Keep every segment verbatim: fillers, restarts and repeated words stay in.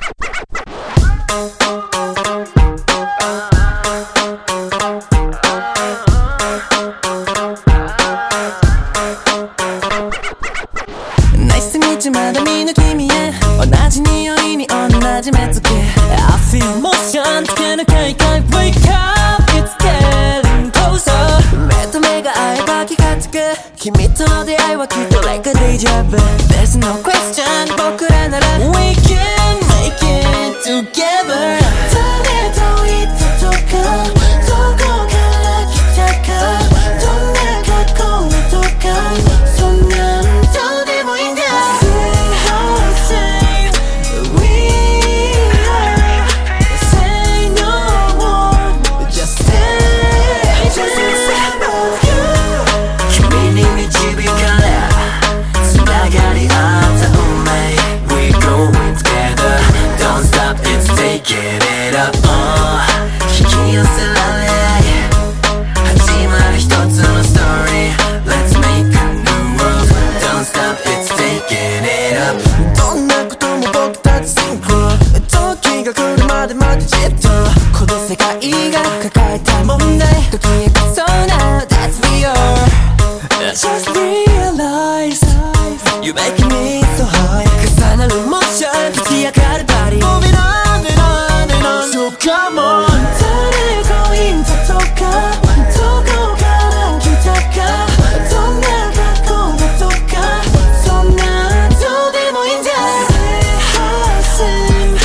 Nice to meet you まだ見ぬ君へ同じ匂いに同じ目つけ I feel motion つけなきゃいかい Wake up it's getting closer 目と目が合えば気がつく君との出会いはきっと like a deja vu There's no question 僕らなら We can make it together 誰といたとかどこから来たかどんな格好だとかそんなんどうでもいいんだ Say how say we are Say no more Just stay Just say of you 君に導かれつながり合った運命 We going together Don't stop it's taking it up oh 引き寄せられ始まる一つのストーリー Let's make a new world Don't stop it's taking it up どんなことも僕たちシンクロ時が来るまで待ってじっとこの世界が抱えた問題解き明かそう Now that's real Just realize You're making me so high 重なるモーション吹き上がるバディ Moving on and on and on So come on 誰がいいんだとかどこから来たかどんな格好だとかそんなどうでもいいんだ Say how say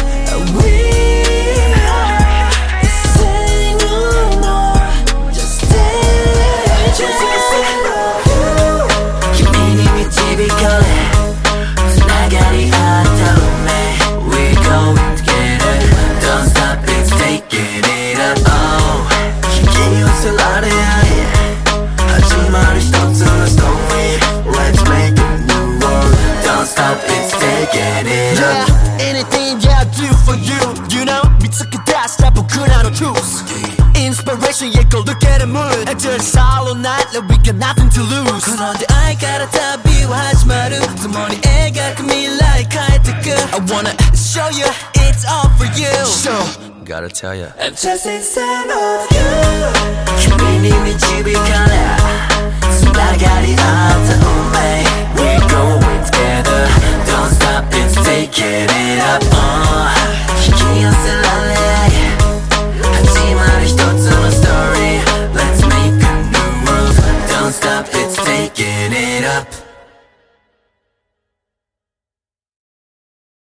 we are Say no more Just stay Just say love you 君に導かれつながり合った運命 We going together Don't stop it's taking it up oh 引き寄せられ合い始まる一つのストーリー Let's make a new world Don't stop it's taking it up Yeah, anything I do for you You know 見つけ出した僕らの truth Inspiration へこう抜ける mood And just all night like we got nothing to lose この出会いから旅は始まる共に描く未来変えてく I wanna show you It's all for you So Gotta tell ya I'm just inside of you 君に導かれつながり合った運命 We going together Don't stop it's taking it up oh